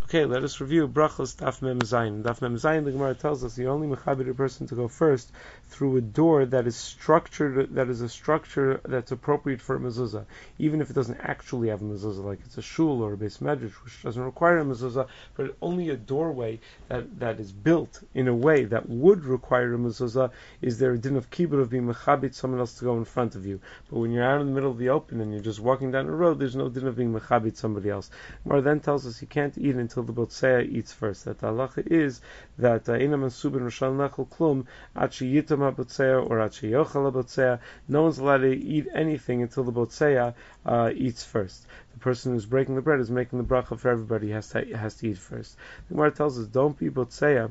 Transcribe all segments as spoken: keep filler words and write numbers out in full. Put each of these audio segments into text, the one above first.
Okay, let us review brachos daf mem zayin. Daf mem zayin, the Gemara tells us you only mechabed a person to go first through a door that is structured, that is a structure that's appropriate for a mezuzah, even if it doesn't actually have a mezuzah, like it's a shul or a beis medrash, which doesn't require a mezuzah, but only a doorway that, that is built in a way that would require a mezuzah. Is there a din of kibbut of being mechabed someone else to go in front of you? But when you're out in the middle of the open and you're just walking down the road, there's no din of being mechabed somebody else. Gemara then tells us you can't eat until the botzeya eats first. That the halacha is that inam ansubin rishal nechel klum at sheyitam ha-botzeya or at sheyochal ha-botzeya. No one's allowed to eat anything until the botzeya uh, eats first. The person who's breaking the bread is making the bracha for everybody. He has to has to eat first. The Gemara tells us don't be botzeya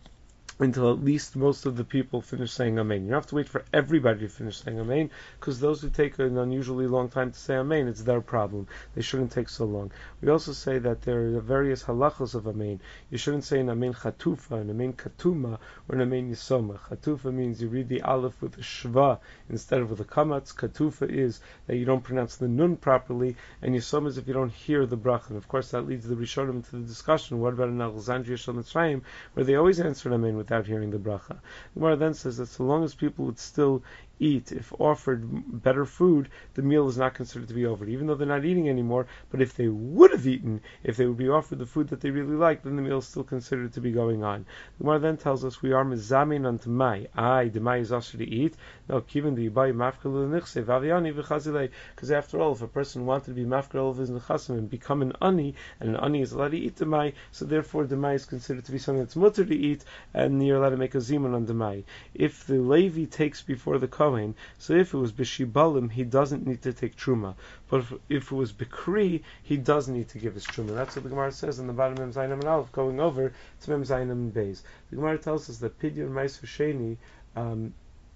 until at least most of the people finish saying Amen. You don't have to wait for everybody to finish saying Amen, because those who take an unusually long time to say Amen, it's their problem. They shouldn't take so long. We also say that there are various halachos of Amen. You shouldn't say an Amen chatufa, an Amen katuma, or an Amen yisoma. Chatufa means you read the aleph with a shva instead of with a kamatz. Katufa is that you don't pronounce the nun properly, and yisoma is if you don't hear the bracha. And of course that leads the Rishonim to the discussion, what about an Alexandria Shal Mitzrayim, where they always answer Amen with without hearing the bracha. The Gemara then says that so long as people would still eat, if offered better food, the meal is not considered to be over, even though they're not eating anymore. But if they would have eaten, if they would be offered the food that they really like, then the meal is still considered to be going on. The Gemara then tells us we are mezamin on demai. Aye, demai is also to eat. No, given the yibai mafkelu nichse vaviani v'chazilei. Because after all, if a person wanted to be mafkel of his nechasim and become an ani, and an ani is allowed to eat demai, so therefore demai is considered to be something that's mutter to eat, and you're allowed to make a zimun on demai. If the Levi takes before the Kohen, so if it was b'shibalim, he doesn't need to take truma. But if, if it was b'kri, he does need to give his truma. That's what the Gemara says in the bottom of Mem Zayin and Aleph, going over to Mem Zayin and Beis. The Gemara tells us that pidyon ma'aser sheni um,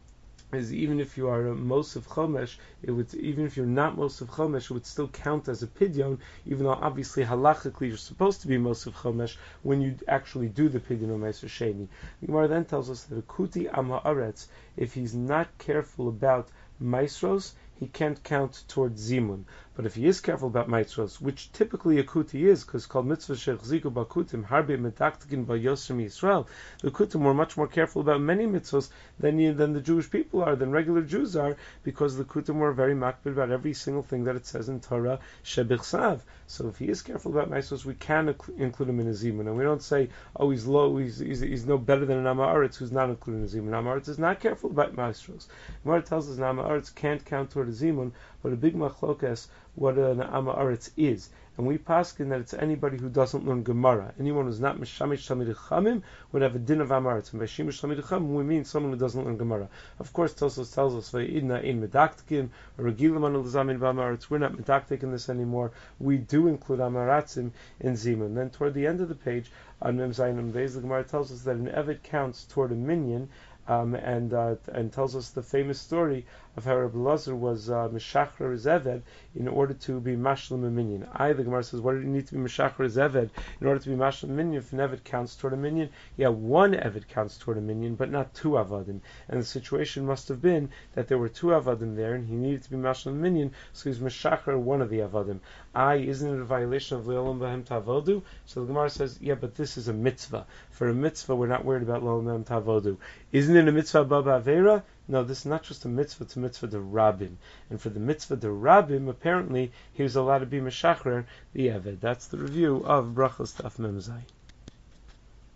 is even if you are a Mosef Chomesh, it would, even if you're not Mosef Chomesh, it would still count as a Pidyon, even though obviously halachically you're supposed to be Mosef Chomesh when you actually do the Pidyon or Meiser Sheni. The Gemara then tells us that a Kuti Am Haaretz, if he's not careful about Maisros, he can't count towards Zimun. But if he is careful about Maitros, which typically a Kuti is, because called Mitzvah Shechziku Bakutim, Harbe Medaktikin Vayosrim Yisrael, the Kutim were much more careful about many mitzvahs than, than the Jewish people are, than regular Jews are, because the Kutim were very makbid about every single thing that it says in Torah, Shebichsav. So if he is careful about Maitros, we can include him in a Zimun. And we don't say, oh, he's low, he's, he's, he's no better than an Am Haaretz who's not included in a Zimun. Am Haaretz is not careful about Maitros. Gemara tells us an Am Haaretz can't count toward a Zimun, but a big machlokas what an Am Haaretz is. And we paskin that it's anybody who doesn't learn Gemara. Anyone who's not Meshamish Talmidei Chachamim would have a din of Am Haaretz. And by Shemish Talmidei Chachamim we mean someone who doesn't learn Gemara. Of course, Tosos tells us Vayidna ein medaktikim or Regilim anu l'zamin v'Am Haaretz. We're not medaktik in this anymore. We do include Am Haaretzim in Zimun. Then toward the end of the page on Mem Zayin and Beis, the Gemara tells us that an Evet counts toward a minyan. Um, and uh, and tells us the famous story of how Rabbi Lazar was Meshachar Zeved in order to be Mashlim a Minyan. I, the Gemara says, why did he need to be Meshachar Zeved in order to be Mashlim a Minyan? If an Evet counts toward a Minyan, yeah, one Evet counts toward a Minyan, but not two Avadim. And the situation must have been that there were two Avadim there, and he needed to be Mashlim a Minyan, so he's Meshachar one of the Avadim. I, isn't it a violation of Le'olam B'hem Tavodu? So the Gemara says, yeah, but this is a mitzvah. For a mitzvah, we're not worried about Le'olam B'hem Tavodu. Isn't it a mitzvah Baba Avera? No, this is not just a mitzvah, it's a mitzvah de Rabbim. And for the mitzvah de Rabbim, apparently, he was allowed to be Meshachar, the Eved. That's the review of Brachos Daf Mem Zayin.